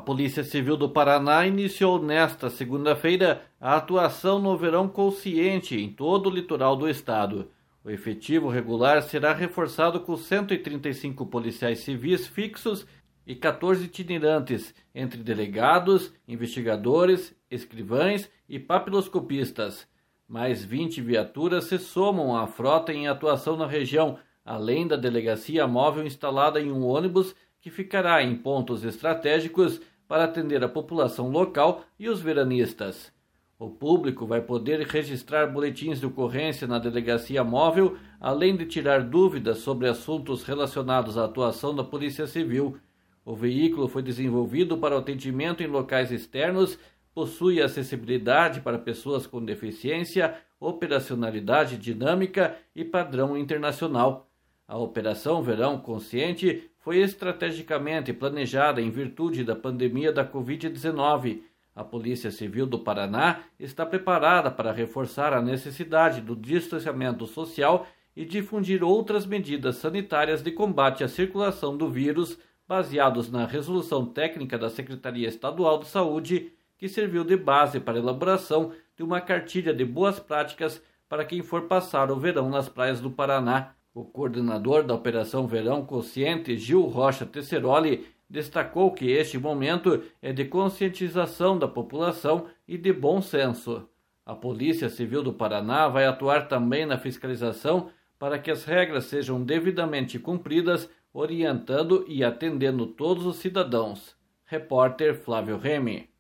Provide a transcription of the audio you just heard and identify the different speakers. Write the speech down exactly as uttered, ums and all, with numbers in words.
Speaker 1: Polícia Civil do Paraná iniciou nesta segunda-feira a atuação no Verão Consciente em todo o litoral do estado. O efetivo regular será reforçado com cento e trinta e cinco policiais civis fixos e quatorze itinerantes, entre delegados, investigadores, escrivães e papiloscopistas. Mais vinte viaturas se somam à frota em atuação na região, além da delegacia móvel instalada em um ônibus que ficará em pontos estratégicos para atender a população local e os veranistas. O público vai poder registrar boletins de ocorrência na delegacia móvel, além de tirar dúvidas sobre assuntos relacionados à atuação da Polícia Civil. O veículo foi desenvolvido para atendimento em locais externos, possui acessibilidade para pessoas com deficiência, operacionalidade dinâmica e padrão internacional. A Operação Verão Consciente foi estrategicamente planejada em virtude da pandemia da covid dezenove. A Polícia Civil do Paraná está preparada para reforçar a necessidade do distanciamento social e difundir outras medidas sanitárias de combate à circulação do vírus, baseados na resolução técnica da Secretaria Estadual de Saúde, que serviu de base para a elaboração de uma cartilha de boas práticas para quem for passar o verão nas praias do Paraná. O coordenador da Operação Verão Consciente, Gil Rocha Tesseroli, destacou que este momento é de conscientização da população e de bom senso. A Polícia Civil do Paraná vai atuar também na fiscalização para que as regras sejam devidamente cumpridas, orientando e atendendo todos os cidadãos. Repórter Flávio Remy.